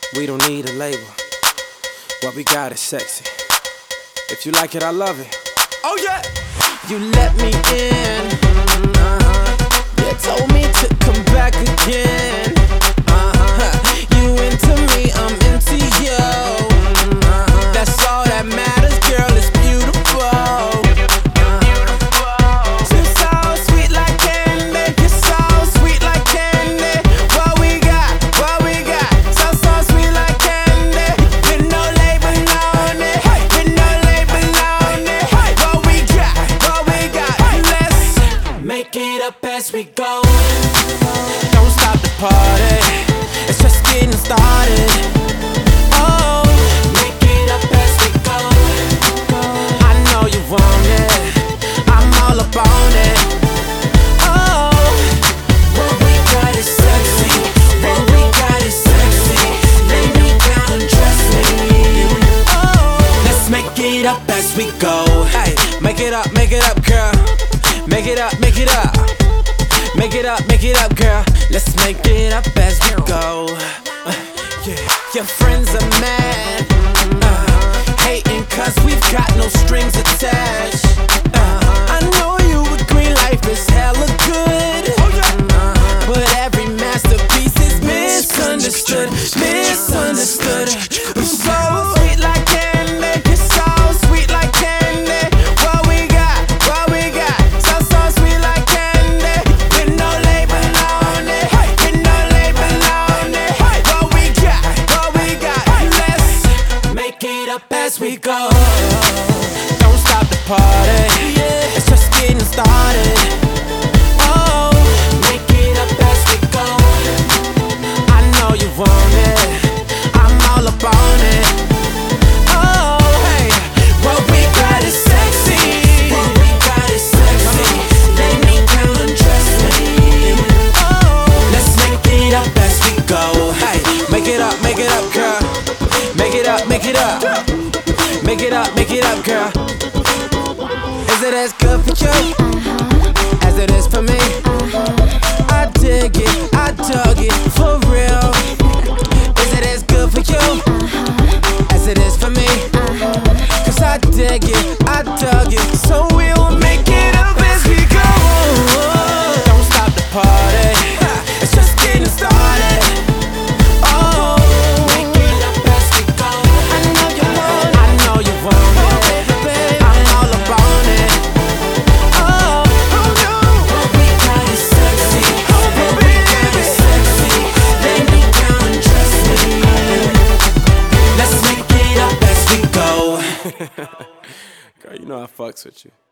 We don't need a label. What we got is sexy. If you like it, I love it. Oh yeah! You let me in. You told me to come back again. You into me, I'm into you. That's all that matters, girl, it's beautiful. You're so sweet like candy. You're so sweet like candy. What we got, so sweet like candy. With no label on it, with no label on it. What we got, let's make it up as we go. Don't stop the party, it's just getting started. Oh, make it up as we go. I know you want it, I'm all up on it. Oh, what we got is sexy. What we got is sexy. Lay me down and trust me. Oh, let's make it up as we go. Hey, make it up, girl. Make it up, make it up. Make it up, girl. Let's make it up as we go. Yeah. Your friends are mad, hating cause we've got no strings attached. I know you agree life is hella good, but every masterpiece is misunderstood. Misunderstood. You're so sweet like candy. You're so sweet like candy. What we got, so sweet like candy. With no label on it, with no label on it. What we got, let's make it up as we go. Don't stop the party, it's just getting started. Oh, make it up as we go. I know you want it, I'm all up on it. Oh, hey, what we got is sexy. What we got is sexy. Lay me down and trust me. Oh, let's make it up as we go. Hey, make it up, girl. Make it up. Make it up, girl. Is it as good for you as it is for me? I dig it, I dug it, for real. Is it as good for you as it is for me? Cause I dig it, I dug it, so we'll make it up as we go. Don't stop the party, it's just getting started. Oh, make it up as we go. I know you want it, I'm all up on it. Oh, what we got is sexy. What we got is sexy. Lay me down and trust me. Let's make it up as we go. Girl, you know I fucks with you.